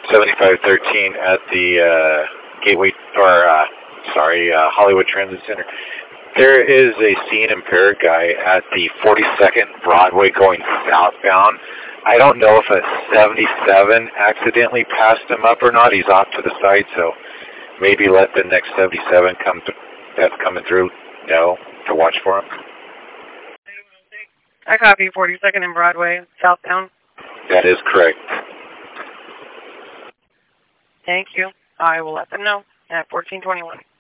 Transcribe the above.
7513 at the Gateway, or Hollywood Transit Center. There is a seen impaired guy at the 42nd Broadway going southbound. I don't know if a 77 accidentally passed him up or not. He's off to the side, so maybe let the next 77 that's coming through know to watch for him. I copy 42nd and Broadway, southbound. That is correct. Thank you. I will let them know at 1421.